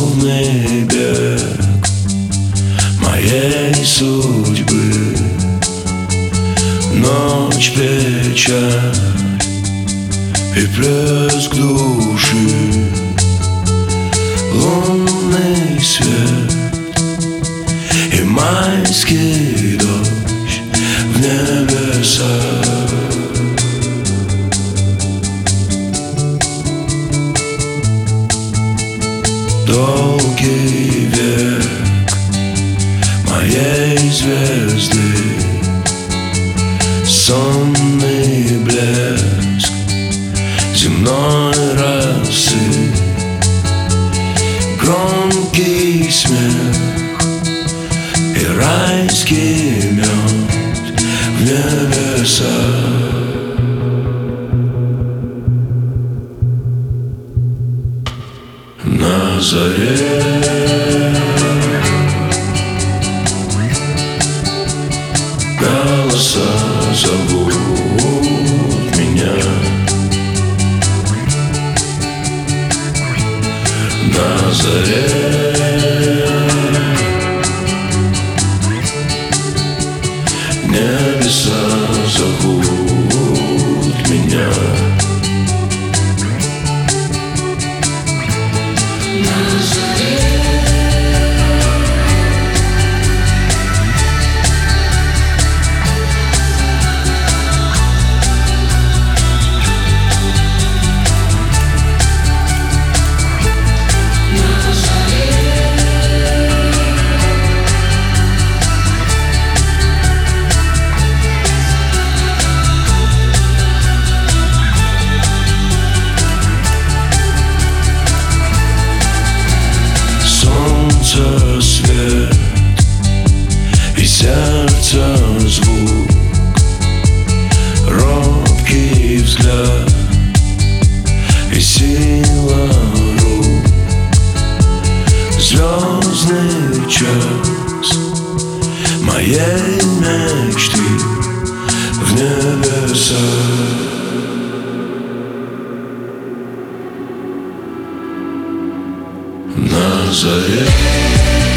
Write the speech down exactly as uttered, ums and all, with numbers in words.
Ровный бег моей судьбы, ночь, печаль и плеск души, лунный свет и майский дождь в небесах. Долгий век моей звезды, сонный блеск земной росы, громкий смех и райский мед в небесах. На заре голоса зовут меня, на заре небеса зовут меня. Свет и сердца звук, робкий взгляд и сила рук, звездный час моей мечты в небесах. На заре